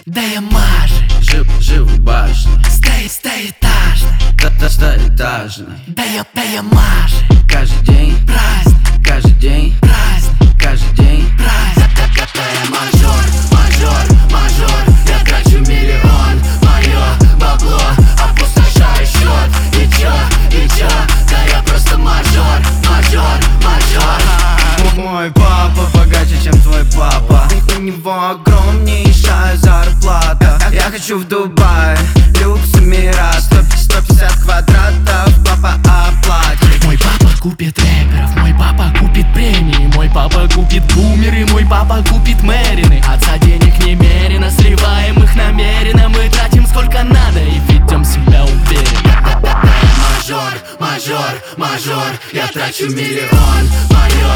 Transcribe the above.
Да я мажу. Живу в башне, Стоэтажный. Стоэтажный. Да я мажу. Каждый день Праздник, каждый день праздник, каждый день праздник. Да я мажор, я трачу миллион. Мое бабло, опустошаю счет. И чё, да я просто мажор. Мой папа богаче, чем твой папа. У него огромнейшая зарплата. Я хочу в Дубай, люкс мира, 150 квадратов, папа оплатит. Мой папа купит рэперов, мой папа купит премии, мой папа купит бумеры, мой папа купит мэрины. Отца денег немерено, сливаем их намеренно. Мы тратим сколько надо и ведем себя уверенно. Мажор, я трачу миллион. Мое